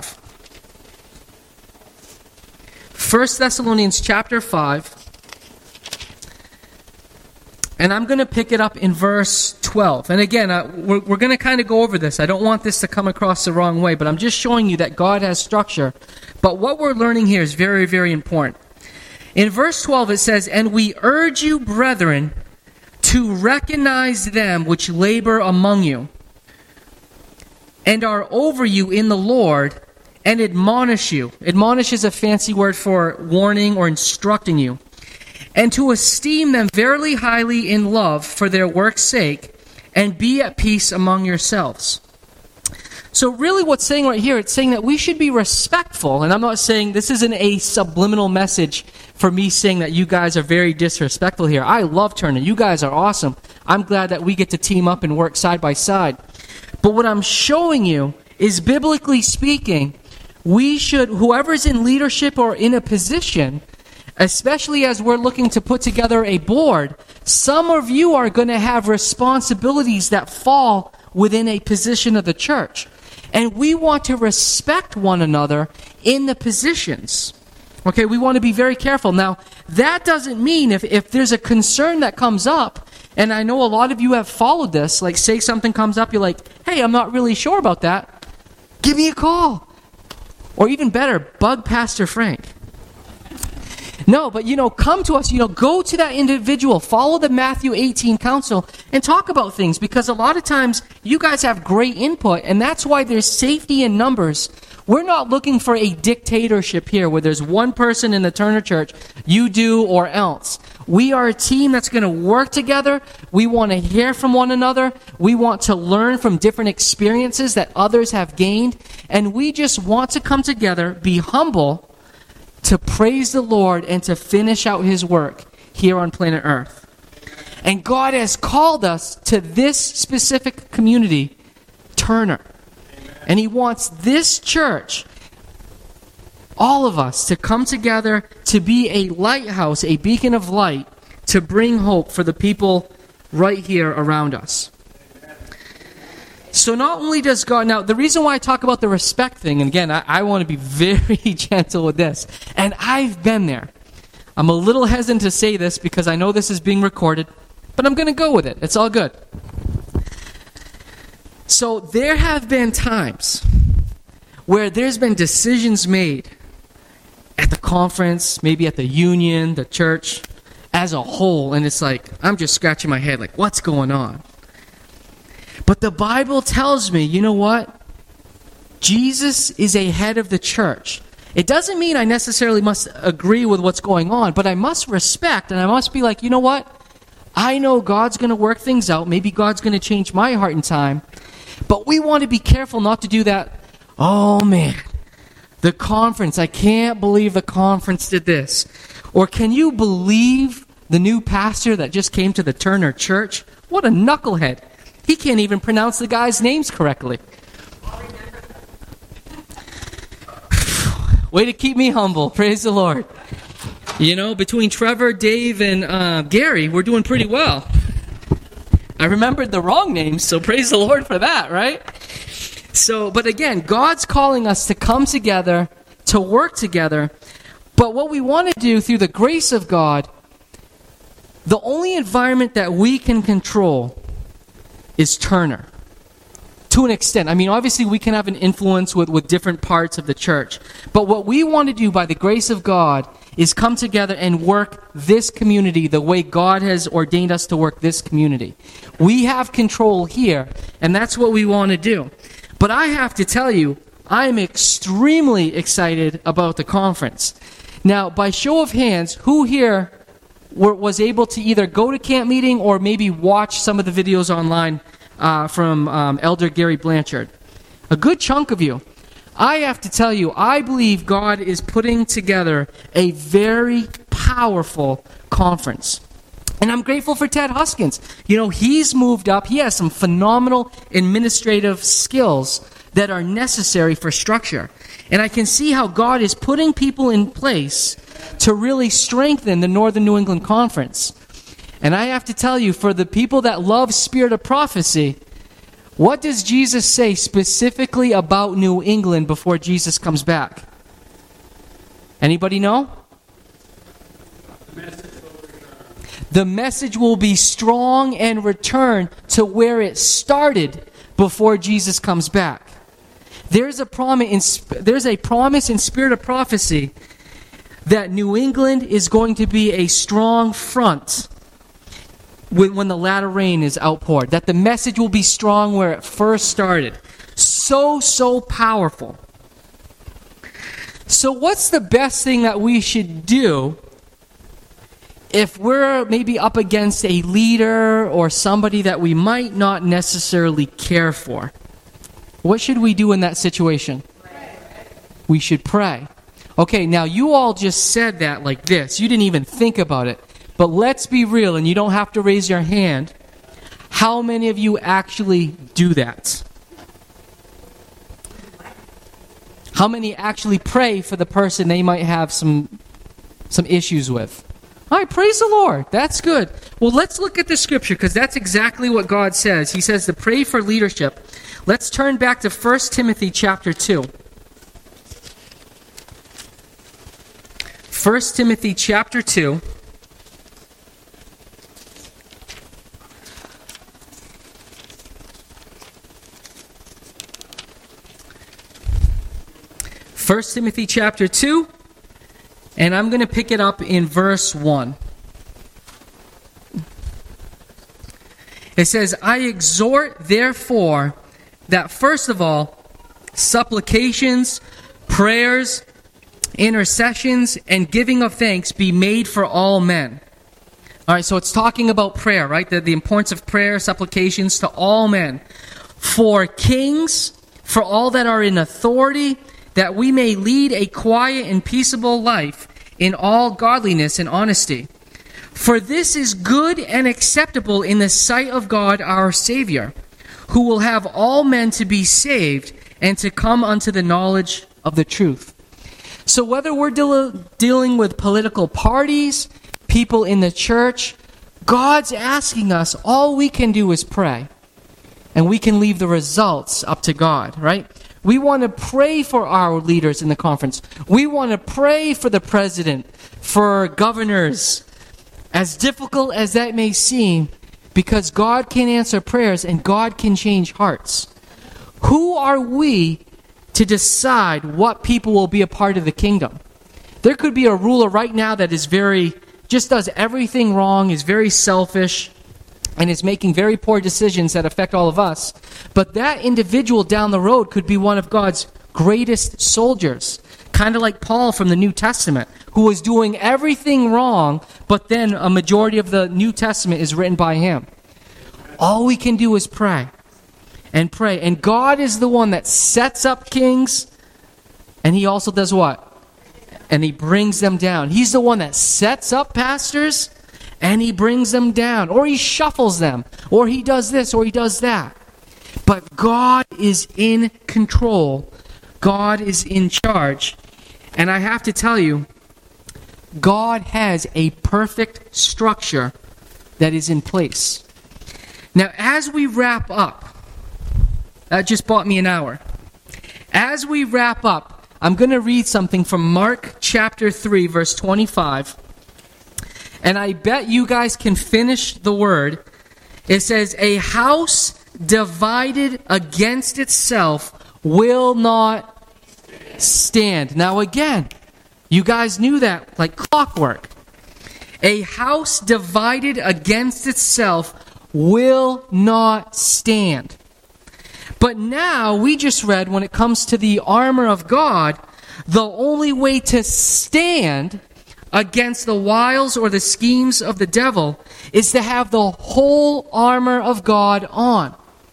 First Thessalonians chapter five. And I'm going to pick it up in verse twelve. And again, uh, we're, we're going to kind of go over this. I don't want this to come across the wrong way, but I'm just showing you that God has structure. But what we're learning here is very, very important. In verse twelve it says, and we urge you, brethren, to recognize them which labor among you, and are over you in the Lord, and admonish you. Admonish is a fancy word for warning or instructing you. And to esteem them verily highly in love for their work's sake, and be at peace among yourselves. So really what's saying right here, it's saying that we should be respectful. And I'm not saying, this isn't a subliminal message for me saying that you guys are very disrespectful here. I love Turner. You guys are awesome. I'm glad that we get to team up and work side by side. But what I'm showing you is, biblically speaking, we should, whoever's in leadership or in a position, especially as we're looking to put together a board, some of you are going to have responsibilities that fall within a position of the church. And we want to respect one another in the positions. Okay, we want to be very careful. Now, that doesn't mean if, if there's a concern that comes up, and I know a lot of you have followed this, like say something comes up, you're like, hey, I'm not really sure about that. Give me a call. Or even better, bug Pastor Frank. No, but, you know, come to us, you know, go to that individual, follow the Matthew eighteen counsel, and talk about things, because a lot of times you guys have great input, and that's why there's safety in numbers. We're not looking for a dictatorship here where there's one person in the Turner Church, you do or else. We are a team that's going to work together. We want to hear from one another. We want to learn from different experiences that others have gained, and we just want to come together, be humble, to praise the Lord and to finish out His work here on planet Earth. And God has called us to this specific community, Turner. Amen. And He wants this church, all of us, to come together to be a lighthouse, a beacon of light, to bring hope for the people right here around us. So not only does God, now the reason why I talk about the respect thing, and again, I, I want to be very gentle with this, and I've been there. I'm a little hesitant to say this because I know this is being recorded, but I'm going to go with it. It's all good. So there have been times where there's been decisions made at the conference, maybe at the union, the church, as a whole, and it's like, I'm just scratching my head like, what's going on? But the Bible tells me, you know what? Jesus is a head of the church. It doesn't mean I necessarily must agree with what's going on, but I must respect, and I must be like, you know what? I know God's going to work things out. Maybe God's going to change my heart in time. But we want to be careful not to do that. Oh, man, the conference. I can't believe the conference did this. Or can you believe the new pastor that just came to the Turner Church? What a knucklehead. He can't even pronounce the guys' names correctly. Way to keep me humble. Praise the Lord. You know, between Trevor, Dave, and uh, Gary, we're doing pretty well. I remembered the wrong names, so praise the Lord for that, right? So, but again, God's calling us to come together, to work together. But what we want to do through the grace of God, the only environment that we can control is Turner. To an extent. I mean, obviously we can have an influence with, with different parts of the church. But what we want to do by the grace of God is come together and work this community the way God has ordained us to work this community. We have control here, and that's what we want to do. But I have to tell you, I'm extremely excited about the conference. Now, by show of hands, who here were, was able to either go to camp meeting or maybe watch some of the videos online uh, from um, Elder Gary Blanchard? A good chunk of you. I have to tell you, I believe God is putting together a very powerful conference. And I'm grateful for Ted Huskins. You know, he's moved up. He has some phenomenal administrative skills that are necessary for structure. And I can see how God is putting people in place to really strengthen the Northern New England Conference. And I have to tell you, for the people that love Spirit of Prophecy, what does Jesus say specifically about New England before Jesus comes back? Anybody know? The message will be strong and return to where it started before Jesus comes back. There's a promise in, there's a promise in Spirit of Prophecy that New England is going to be a strong front when, when the latter rain is outpoured. That the message will be strong where it first started. So, so powerful. So what's the best thing that we should do if we're maybe up against a leader or somebody that we might not necessarily care for? What should we do in that situation? Pray. We should pray. Okay, now you all just said that like this. You didn't even think about it. But let's be real, and you don't have to raise your hand. How many of you actually do that? How many actually pray for the person they might have some some issues with? All right, praise the Lord. That's good. Well, let's look at the scripture, because that's exactly what God says. He says to pray for leadership. Let's turn back to First Timothy chapter two. First Timothy chapter two. First Timothy chapter two. And I'm going to pick it up in verse one. It says, I exhort, therefore, that first of all, supplications, prayers, intercessions, and giving of thanks be made for all men. All right, so it's talking about prayer, right? The, the importance of prayer, supplications to all men. For kings, for all that are in authority, that we may lead a quiet and peaceable life in all godliness and honesty. For this is good and acceptable in the sight of God our Savior, who will have all men to be saved and to come unto the knowledge of the truth. So whether we're deal- dealing with political parties, people in the church, God's asking us, all we can do is pray. And we can leave the results up to God, right? We want to pray for our leaders in the conference. We want to pray for the president, for governors, as difficult as that may seem, because God can answer prayers and God can change hearts. Who are we to decide what people will be a part of the kingdom? There could be a ruler right now that is very, just does everything wrong, is very selfish, and is making very poor decisions that affect all of us. But that individual down the road could be one of God's greatest soldiers. Kind of like Paul from the New Testament, who was doing everything wrong, but then a majority of the New Testament is written by him. All we can do is pray. And pray. And God is the one that sets up kings, and he also does what? And he brings them down. He's the one that sets up pastors, and he brings them down, or he shuffles them, or he does this, or he does that. But God is in control. God is in charge. And I have to tell you, God has a perfect structure that is in place. Now, as we wrap up, that just bought me an hour. As we wrap up, I'm going to read something from Mark chapter three, verse twenty-five. And I bet you guys can finish the word. It says, a house divided against itself will not stand. Now again, you guys knew that like clockwork. A house divided against itself will not stand. But now, we just read, when it comes to the armor of God, the only way to stand against the wiles or the schemes of the devil is to have the whole armor of God on.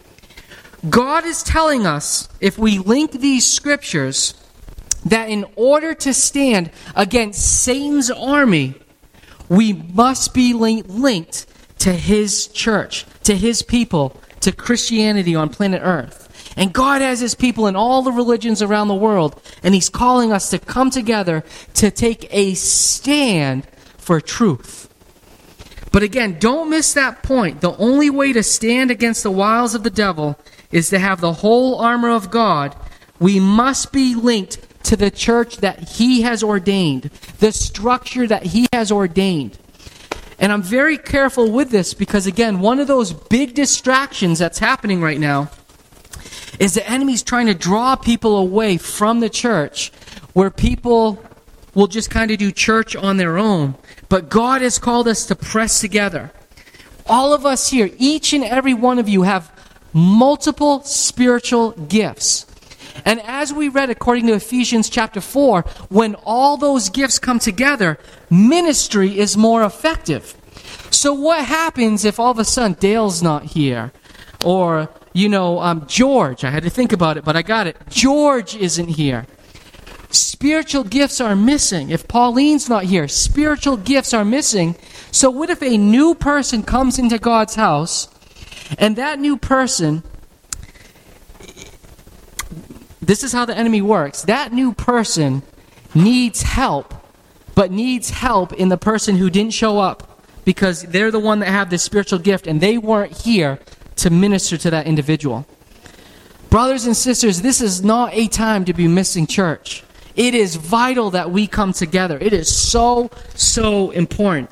God is telling us, if we link these scriptures, that in order to stand against Satan's army, we must be linked to his church, to his people, to Christianity on planet Earth. And God has his people in all the religions around the world, and he's calling us to come together to take a stand for truth. But again, don't miss that point. The only way to stand against the wiles of the devil is to have the whole armor of God. We must be linked to the church that he has ordained, the structure that he has ordained. And I'm very careful with this because, again, one of those big distractions that's happening right now is the enemy's trying to draw people away from the church, where people will just kind of do church on their own. But God has called us to press together. All of us here, each and every one of you, have multiple spiritual gifts. And as we read according to Ephesians chapter four, when all those gifts come together, ministry is more effective. So what happens if all of a sudden Dale's not here? Or, you know, um, George, I had to think about it, but I got it. George isn't here. Spiritual gifts are missing. If Pauline's not here, spiritual gifts are missing. So what if a new person comes into God's house, and that new person, this is how the enemy works. That new person needs help, but needs help in the person who didn't show up, because they're the one that have this spiritual gift and they weren't here to minister to that individual. Brothers and sisters, this is not a time to be missing church. It is vital that we come together. It is so, so important.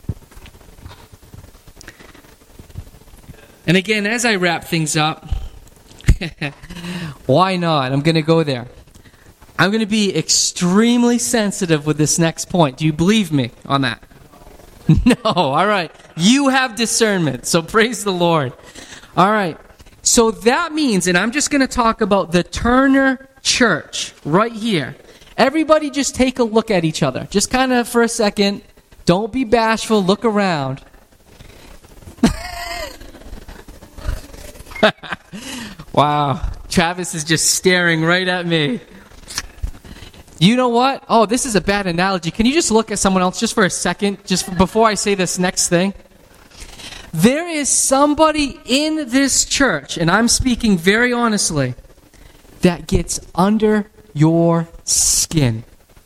And again, as I wrap things up, why not? I'm going to go there. I'm going to be extremely sensitive with this next point. Do you believe me on that? No. All right. You have discernment, so praise the Lord. All right. So that means, and I'm just going to talk about the Turner Church right here. Everybody just take a look at each other. Just kind of for a second. Don't be bashful. Look around. Wow. Travis is just staring right at me. You know what? Oh, this is a bad analogy. Can you just look at someone else just for a second, just before I say this next thing? There is somebody in this church, and I'm speaking very honestly, that gets under your skin.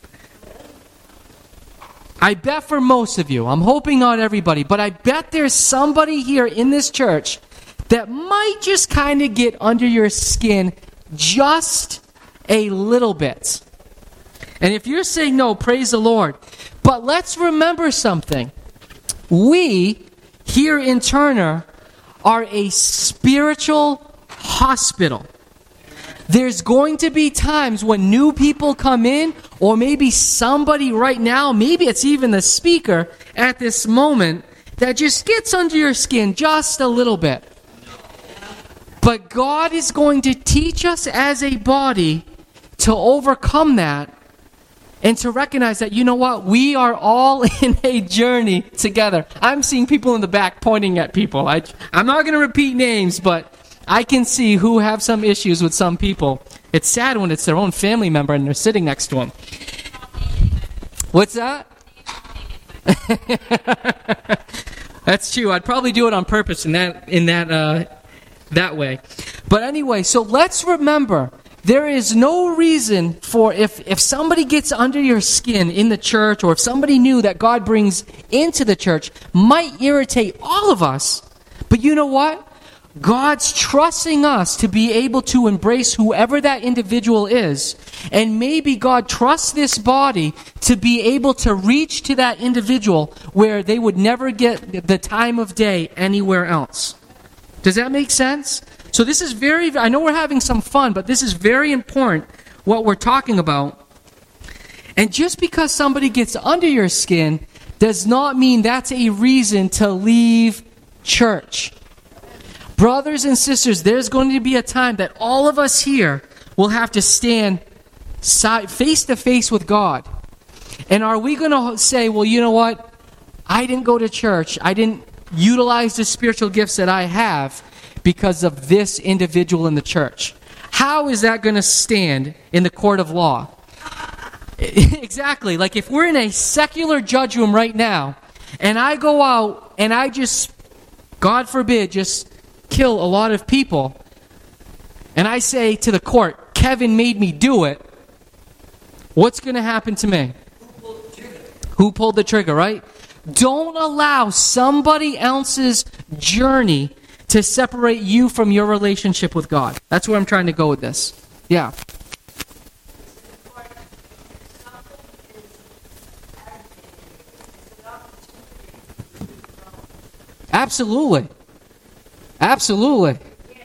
I bet for most of you, I'm hoping not everybody, but I bet there's somebody here in this church that might just kind of get under your skin just a little bit. And if you're saying no, praise the Lord. But let's remember something. We, here in Turner, are a spiritual hospital. There's going to be times when new people come in, or maybe somebody right now, maybe it's even the speaker at this moment, that just gets under your skin just a little bit. But God is going to teach us as a body to overcome that and to recognize that, you know what, we are all in a journey together. I'm seeing people in the back pointing at people. I, I'm not going to repeat names, but I can see who have some issues with some people. It's sad when it's their own family member and they're sitting next to them. What's that? That's true. I'd probably do it on purpose in that in that uh, that way. But anyway, so let's remember, there is no reason for if if somebody gets under your skin in the church, or if somebody new that God brings into the church might irritate all of us. But you know what? God's trusting us to be able to embrace whoever that individual is. And maybe God trusts this body to be able to reach to that individual where they would never get the time of day anywhere else. Does that make sense? So this is very, I know we're having some fun, but this is very important what we're talking about. And just because somebody gets under your skin does not mean that's a reason to leave church. Brothers and sisters, there's going to be a time that all of us here will have to stand side, face to face with God. And are we going to say, well, you know what? I didn't go to church. I didn't utilize the spiritual gifts that I have because of this individual in the church. How is that going to stand in the court of law? Exactly. Like if we're in a secular judge room right now, and I go out and I just, God forbid, just kill a lot of people, and I say to the court, Kevin made me do it, what's going to happen to me? Who pulled the trigger? Who pulled the trigger, right? Don't allow somebody else's journey to separate you from your relationship with God. That's where I'm trying to go with this. Yeah. Absolutely. Absolutely.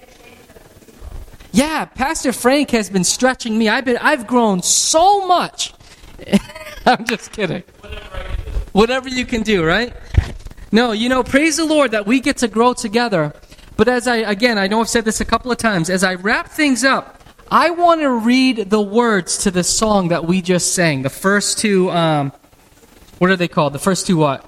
Yeah, Pastor Frank has been stretching me. I've been I've grown so much. I'm just kidding. Whatever you can do, right? No, you know, praise the Lord that we get to grow together. But as I, again, I know I've said this a couple of times, as I wrap things up, I want to read the words to the song that we just sang. The first two, um, what are they called? The first two what?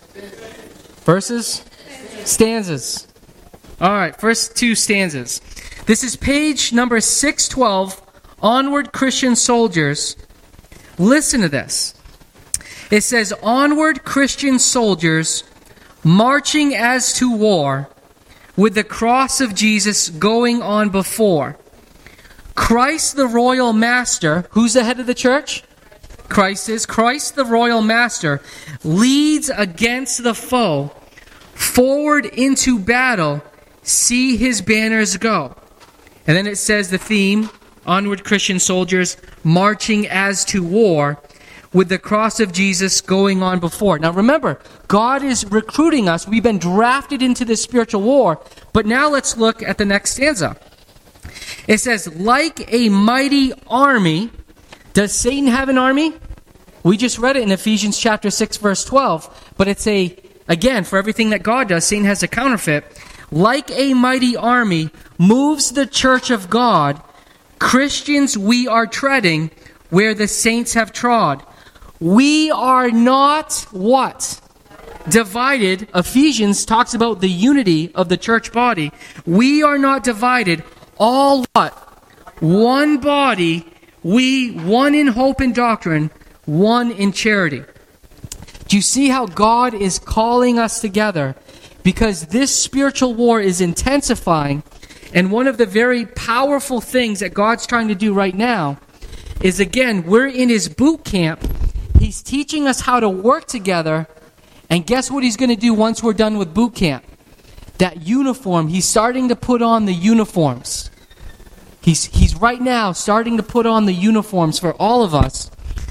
Verses? Stanzas. All right, first two stanzas. This is page number six twelve, Onward Christian Soldiers. Listen to this. It says, onward Christian soldiers, marching as to war, with the cross of Jesus going on before. Christ the royal master, who's the head of the church? Christ is. Christ the royal master leads against the foe, forward into battle, see his banners go. And then it says the theme, onward Christian soldiers, marching as to war, with the cross of Jesus going on before. Now remember, God is recruiting us. We've been drafted into this spiritual war. But now let's look at the next stanza. It says, like a mighty army. Does Satan have an army? We just read it in Ephesians chapter six, verse twelve. But it's a, again, for everything that God does, Satan has a counterfeit. Like a mighty army moves the church of God. Christians, we are treading where the saints have trod. We are not what? Divided. Ephesians talks about the unity of the church body. We are not divided. All what? One body. We, one in hope and doctrine, one in charity. Do you see how God is calling us together? Because this spiritual war is intensifying, and one of the very powerful things that God's trying to do right now is, again, we're in his boot camp. He's teaching us how to work together, and guess what he's going to do once we're done with boot camp? That uniform, he's starting to put on the uniforms. He's, he's right now starting to put on the uniforms for all of us.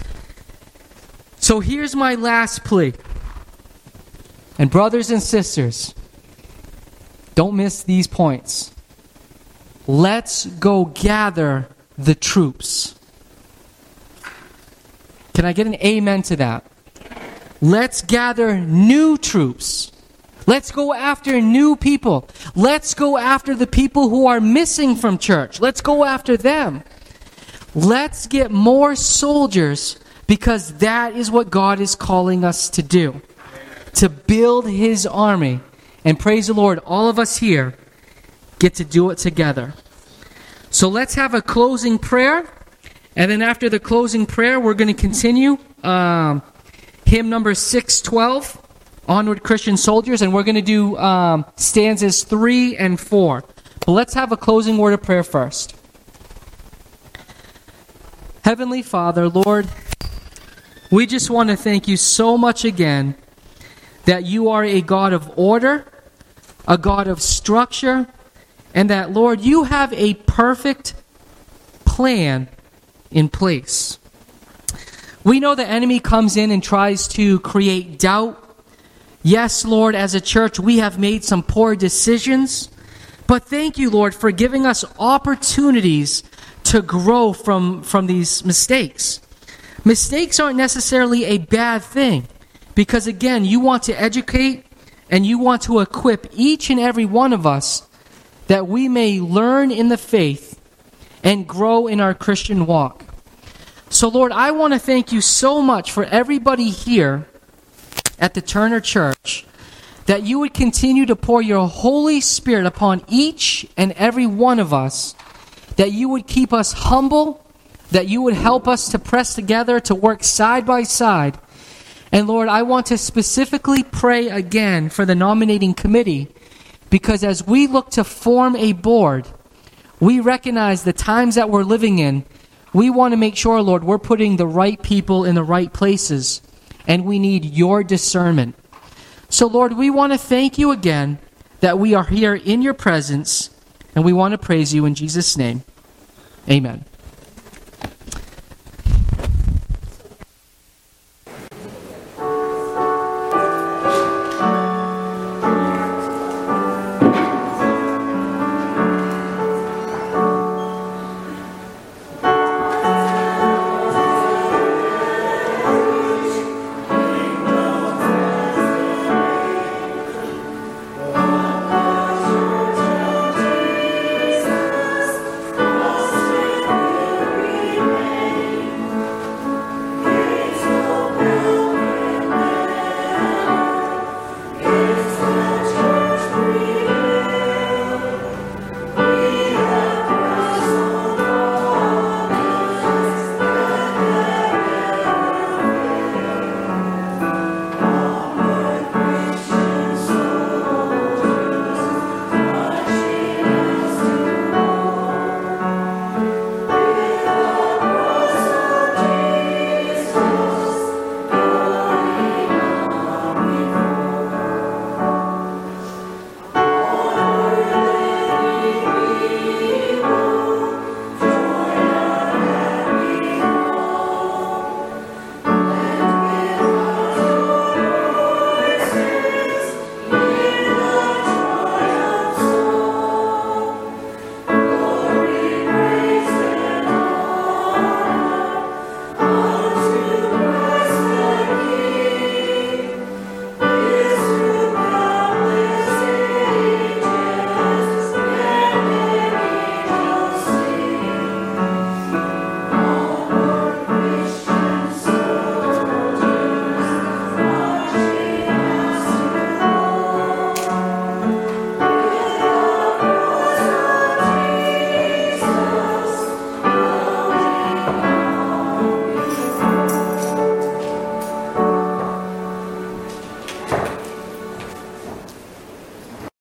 So here's my last plea. And brothers and sisters, don't miss these points. Let's go gather the troops. Can I get an amen to that? Let's gather new troops. Let's go after new people. Let's go after the people who are missing from church. Let's go after them. Let's get more soldiers, because that is what God is calling us to do. To build his army. And praise the Lord, all of us here get to do it together. So let's have a closing prayer. And then after the closing prayer, we're going to continue um, hymn number six twelve. Onward Christian Soldiers, and we're going to do um, stanzas three and four. But let's have a closing word of prayer first. Heavenly Father, Lord, we just want to thank you so much again that you are a God of order, a God of structure, and that, Lord, you have a perfect plan in place. We know the enemy comes in and tries to create doubt. Yes, Lord, as a church, we have made some poor decisions, but thank you, Lord, for giving us opportunities to grow from, from these mistakes. Mistakes aren't necessarily a bad thing, because again, you want to educate and you want to equip each and every one of us that we may learn in the faith and grow in our Christian walk. So Lord, I want to thank you so much for everybody here at the Turner Church, that you would continue to pour your Holy Spirit upon each and every one of us, that you would keep us humble, that you would help us to press together, to work side by side. And Lord, I want to specifically pray again for the nominating committee, because as we look to form a board, we recognize the times that we're living in. We want to make sure, Lord, we're putting the right people in the right places, and we need your discernment. So, Lord, we want to thank you again that we are here in your presence, and we want to praise you in Jesus' name. Amen.